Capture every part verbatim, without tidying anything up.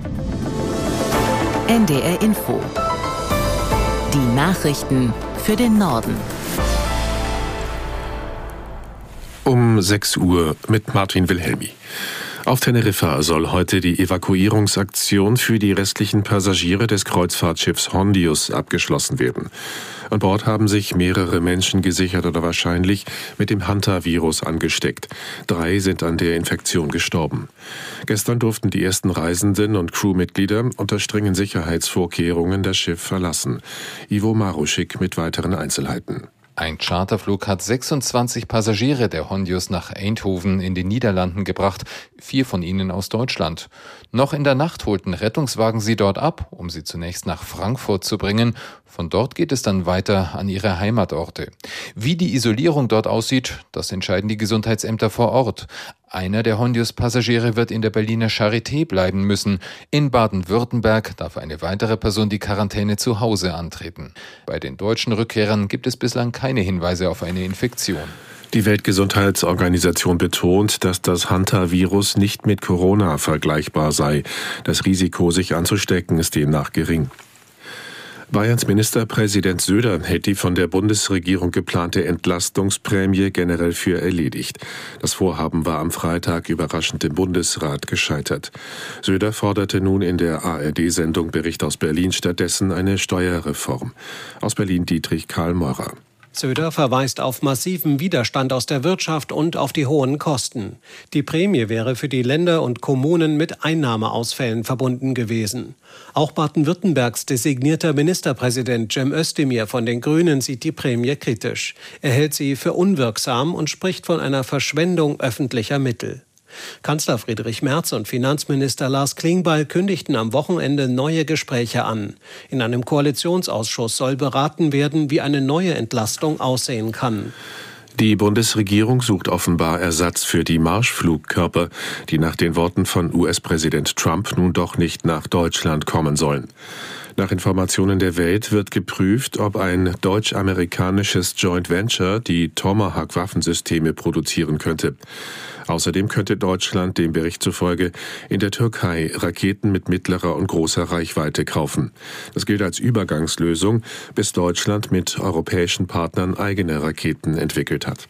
N D R Info. Die Nachrichten für den Norden. Um sechs Uhr mit Martin Wilhelmi. Auf Teneriffa soll heute die Evakuierungsaktion für die restlichen Passagiere des Kreuzfahrtschiffs Hondius abgeschlossen werden. An Bord haben sich mehrere Menschen gesichert oder wahrscheinlich mit dem Hantavirus angesteckt. Drei sind an der Infektion gestorben. Gestern durften die ersten Reisenden und Crewmitglieder unter strengen Sicherheitsvorkehrungen das Schiff verlassen. Ivo Maruschik mit weiteren Einzelheiten. Ein Charterflug hat sechsundzwanzig Passagiere der Hondius nach Eindhoven in den Niederlanden gebracht, vier von ihnen aus Deutschland. Noch in der Nacht holten Rettungswagen sie dort ab, um sie zunächst nach Frankfurt zu bringen. Von dort geht es dann weiter an ihre Heimatorte. Wie die Isolierung dort aussieht, das entscheiden die Gesundheitsämter vor Ort. Einer der Hondius-Passagiere wird in der Berliner Charité bleiben müssen. In Baden-Württemberg darf eine weitere Person die Quarantäne zu Hause antreten. Bei den deutschen Rückkehrern gibt es bislang keine Hinweise auf eine Infektion. Die Weltgesundheitsorganisation betont, dass das Hantavirus nicht mit Corona vergleichbar sei. Das Risiko, sich anzustecken, ist demnach gering. Bayerns Ministerpräsident Söder hält die von der Bundesregierung geplante Entlastungsprämie generell für erledigt. Das Vorhaben war am Freitag überraschend im Bundesrat gescheitert. Söder forderte nun in der A R D-Sendung Bericht aus Berlin stattdessen eine Steuerreform. Aus Berlin Dietrich Karl Meurer. Söder verweist auf massiven Widerstand aus der Wirtschaft und auf die hohen Kosten. Die Prämie wäre für die Länder und Kommunen mit Einnahmeausfällen verbunden gewesen. Auch Baden-Württembergs designierter Ministerpräsident Cem Özdemir von den Grünen sieht die Prämie kritisch. Er hält sie für unwirksam und spricht von einer Verschwendung öffentlicher Mittel. Kanzler Friedrich Merz und Finanzminister Lars Klingbeil kündigten am Wochenende neue Gespräche an. In einem Koalitionsausschuss soll beraten werden, wie eine neue Entlastung aussehen kann. Die Bundesregierung sucht offenbar Ersatz für die Marschflugkörper, die nach den Worten von U S-Präsident Trump nun doch nicht nach Deutschland kommen sollen. Nach Informationen der Welt wird geprüft, ob ein deutsch-amerikanisches Joint Venture die Tomahawk-Waffensysteme produzieren könnte. Außerdem könnte Deutschland dem Bericht zufolge in der Türkei Raketen mit mittlerer und großer Reichweite kaufen. Das gilt als Übergangslösung, bis Deutschland mit europäischen Partnern eigene Raketen entwickelt hat.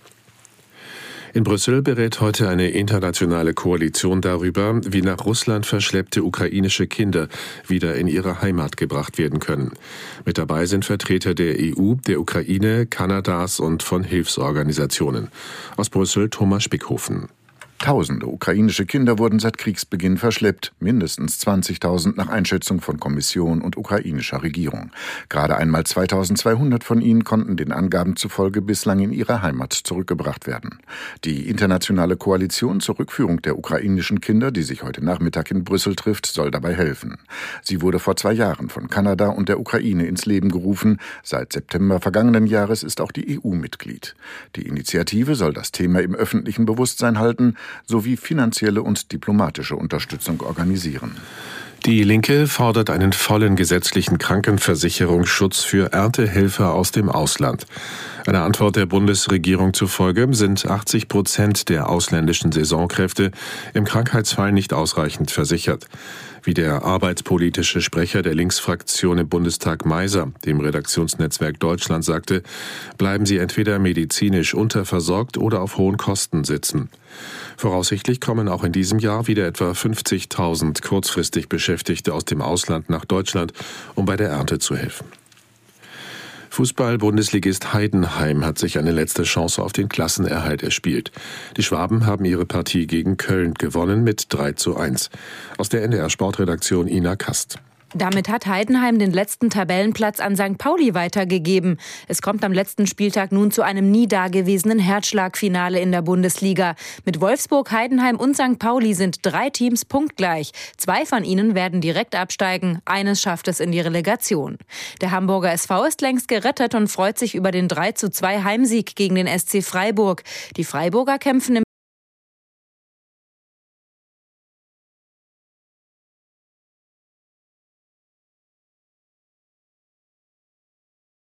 In Brüssel berät heute eine internationale Koalition darüber, wie nach Russland verschleppte ukrainische Kinder wieder in ihre Heimat gebracht werden können. Mit dabei sind Vertreter der E U, der Ukraine, Kanadas und von Hilfsorganisationen. Aus Brüssel Thomas Spickhofen. Tausende ukrainische Kinder wurden seit Kriegsbeginn verschleppt, mindestens zwanzigtausend nach Einschätzung von Kommission und ukrainischer Regierung. Gerade einmal zweitausendzweihundert von ihnen konnten den Angaben zufolge bislang in ihre Heimat zurückgebracht werden. Die internationale Koalition zur Rückführung der ukrainischen Kinder, die sich heute Nachmittag in Brüssel trifft, soll dabei helfen. Sie wurde vor zwei Jahren von Kanada und der Ukraine ins Leben gerufen. Seit September vergangenen Jahres ist auch die E U Mitglied. Die Initiative soll das Thema im öffentlichen Bewusstsein halten, sowie finanzielle und diplomatische Unterstützung organisieren. Die Linke fordert einen vollen gesetzlichen Krankenversicherungsschutz für Erntehelfer aus dem Ausland. Einer Antwort der Bundesregierung zufolge sind achtzig Prozent der ausländischen Saisonkräfte im Krankheitsfall nicht ausreichend versichert. Wie der arbeitspolitische Sprecher der Linksfraktion im Bundestag Meiser dem Redaktionsnetzwerk Deutschland sagte, bleiben sie entweder medizinisch unterversorgt oder auf hohen Kosten sitzen. Voraussichtlich kommen auch in diesem Jahr wieder etwa fünfzigtausend kurzfristig Beschäftigte aus dem Ausland nach Deutschland, um bei der Ernte zu helfen. Fußball-Bundesligist Heidenheim hat sich eine letzte Chance auf den Klassenerhalt erspielt. Die Schwaben haben ihre Partie gegen Köln gewonnen mit drei zu eins. Aus der N D R-Sportredaktion Ina Kast. Damit hat Heidenheim den letzten Tabellenplatz an Sankt Pauli weitergegeben. Es kommt am letzten Spieltag nun zu einem nie dagewesenen Herzschlagfinale in der Bundesliga. Mit Wolfsburg, Heidenheim und Sankt Pauli sind drei Teams punktgleich. Zwei von ihnen werden direkt absteigen, eines schafft es in die Relegation. Der Hamburger S V ist längst gerettet und freut sich über den drei zu zwei Heimsieg gegen den S C Freiburg. Die Freiburger kämpfen im